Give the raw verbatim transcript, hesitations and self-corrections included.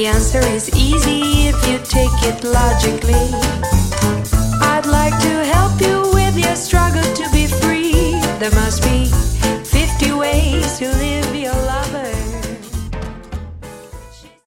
The answer is easy if you take it logically. I'd like to help you with your struggle to be free. There must be